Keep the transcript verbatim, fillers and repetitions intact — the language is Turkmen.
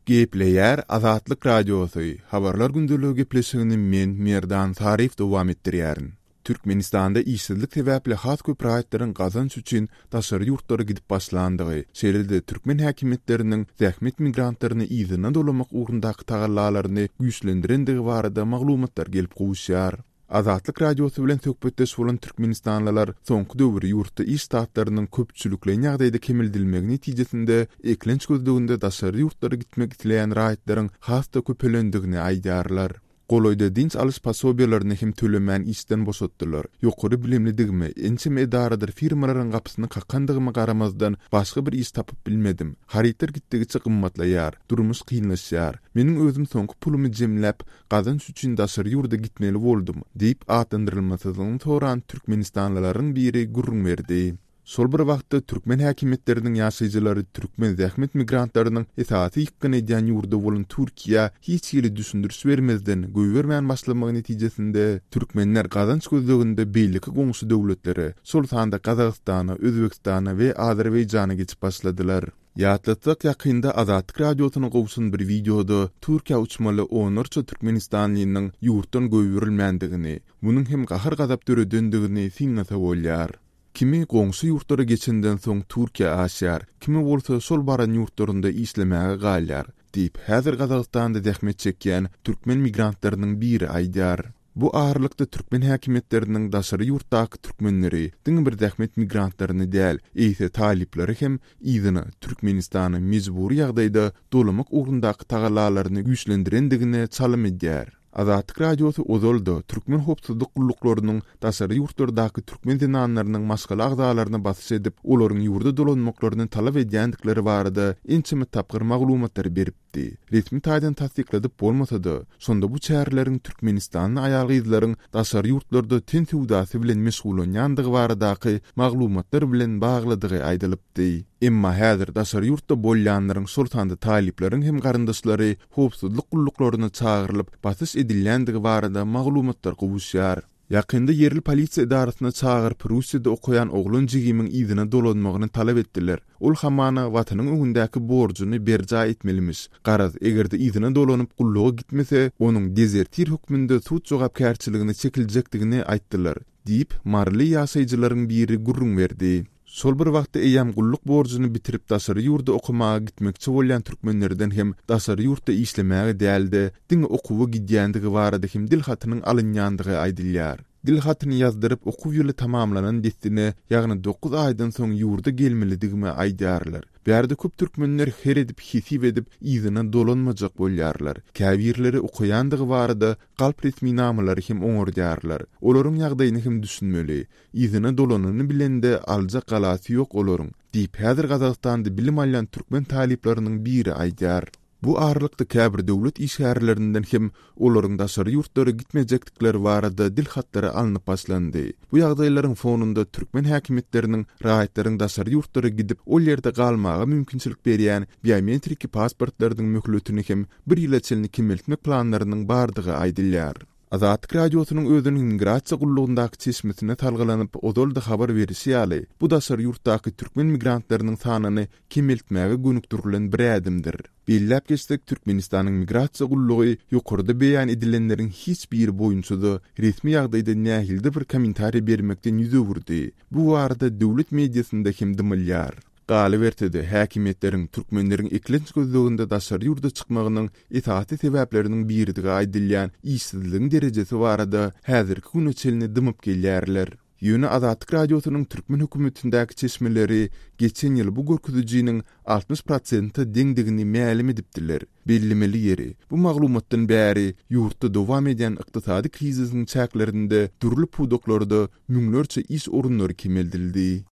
Gepleyer Azatlyk Radiosu, habarlar gündülügi gepleşigini men Merdan Tarif dowam etdirýärin. Türkmenistanda işsizlik sebäpli has köp raýatlaryň gazanç üçin daşary ýurtlara gidip başlandygy, şeýlede türkmen häkimetleriniň zähmet migrantlaryny ýzyna dolamak ugrundaky tagallalaryny güýçlendirendigi barada maglumatlar gelip gowuşýar. Azatlyk Radiosu bilen söhbetdeş bolan türkmenistanlylar soňky döwür ýurtda iş saatlarynyň köpçülikle ýagdaýda kemildilmegi netijesinde eklenç gözleginde daşary ýurtlara gitmek isleýän raýatlaryň hasda köpelendigini aýdarlar. Goloyda dinç alys pasobiýalaryny hem tölemän işden boşatdylar. Ýokary bilimlidigimi, ençem edaradyr firmalaryň gapysyny kakandygymyna garamazdan başga bir iş tapyp bilmedim. Harytar gitdigiçe gymmatlaýar, durmuş kynlaşýar. Meniň özüm soňky pulumy jemläp, gazanç üçin daşary ýurda gitmeli boldum, diýip atandyrylmasydygyny soran türkmenistanlylaryň biri gurrun berdi. Sol bir wagtda türkmen häkimetleriniň ýaşaýjylary türkmen zähmet migrantlarynyň esasy ýykkyn edýän ýurda bolan Türkiýa hiç ýeri düşündürüş bermezden göýbermän başlamagy netijesinde türkmenler gazanç gözleginde beýleki goňşy döwletleri, sol sanda Gazagystana, Özbekistana we Azerbaýjana geçip başladylar. Ýatlatsak ýakynda Azatlyk Radiosynyň gowşun bir videoda Türkiýa uçmaly onurça türkmenistanlynyň ýurtdan göýberilmändigini, munyň hem gahar gazap döredendigini siňnasa bolýar. Kimi goňşy ýurtlara geçenden soň Türkiýa aşýar, kimi bolsa sol baran ýurtlarynda işlemäge galýar, diýip häzir Gazagystanda zähmet çekýän türkmen migrantlarynyň biri aýdar. Bu ağırlykda türkmen häkimetleriniň daşary ýurtdaky türkmenleri, diňe bir zähmet migrantlaryny däl, eýse talipleri hem ýzyny Türkmenistany mejburi ýagdaýda dolamak ugrundaky tagallalaryny güýçlendirendigine çalym edýär. Azatlyk Radiosu ozolda türkmen hopsuzlyk gulluklarının daşary ýurtlardaky türkmen zinanlarynyň maskala agzalaryna basy edip, olaryň ýurda dolanmaklaryny talap edýändikleri barada ençeme tapgyr maglumatlar beripdi. Resmi taýdan tasdikladyp bolmasa-da, şonda bu çärleriň Türkmenistanyň aýaly ýyzlaryň daşary ýurtlarda ten sewdasy bilen meşgulanýandygy baradaky maglumatlar bilen bagladygy aýdylypdy. Emma häzir daşary ýurtda bolýanlaryň sultanda talipleriň hem garyndaşlary hopsuzlyk gulluklaryna çağırılıp basys edilýändigi barada maglumatlar gowuşýar. Ýakynda yerli polisiýa idarasyna çağırıp Russiýada okuyan oglun jigimiň ýzyna dolanmagyny talap etdiler. Ol hamana watanyň öňündäki borjuny berja etmelimiş. Garaz egerde ýzyna dolanyp gulluga gitmese, onuň dezertir hukmynda suç jogapkärçiligine çekiljekdigini aýtdylar, diýip marly ýaşaýjylaryň biri gurrun berdi. Sol bir wagtda eýam gulluk borjuny bitirip daşary ýurda okumaga gitmekçi bolýan türkmenlerden hem daşary ýurtda işlemäge däldi, diňe okuwa gidýändigi barada hem dilhatynyň alynýandygy aýdylýar. Dilhatyny ýazdyryp okuw ýyly tamamlanan destine ýagny dokuz aýdan soň ýurda gelmelidigimi aýdarlar. Bärde köp türkmenler her edip hisip edip ýzyna dolanmajak bolýarlar. Käbirleri okuyandygy barada galp resmi namalary hem oňurýarlar. Olaryň ýagdaýyny hem düşünmeli. Ýzyna dolanyny bilende aljak galasy ýok olaryň, diýip häzir Gazagystanda bilim alýan türkmen talipleriniň biri aýdar. Bu ağırlıkta käbir döwlet işgärlerinden hem olaryň daşary ýurtlara gitmejekdikleri barada dilhatları alınıp başlandy. Bu ýagdaýlaryň fonunda türkmen häkimetleriniň raýatlaryň daşary ýurtlara gidip ol ýerde galmagy mümkinçilik berýän biometrik pasportlaryň möhletini hem bir ýyla çelini kemeltmek planlarynyň bardygy aýdylýar. Azatlyk Radiosynyň özüniň migrasiýa gullugundaky çeşmesine talgylanyp ozolda habar berýär. Bu daşary ýurtdaky türkmen migrantlarynyň sanyny kemeltmäge gönükdirilen bir ädimdir. Bellep geçsek Türkmenistanyň migrasiýa gullugy ýokarda beýan edilenleriň hiç biri boýunça resmi ýagdaýda nähilde bir kommentariýa bermekden ýüzegurdy. Bu arada döwlet mediýasynda hem dymylýar. Galybertede häkimetleriň türkmenleriň eklenç gözleginde daşary ýurda çykmagynyň etaty sebäpleriniň biridigi aýdylýan işsizligiň derejesi barada häzirki güne çelini dymyp gelýärler. Ýöne Azatlyk Radiosynyň türkmen hökümetindäki çeşmeleri geçen ýyl bu görkezijiniň altmış prosenti deňdigini mälim edipdiler. Bellemeli ýeri. Bu maglumatdan bäri ýurtda dowam edýän ykdysady krizisiň çäklerinde durly pudoklarda müňlerçe iş orunlary kemeldildi.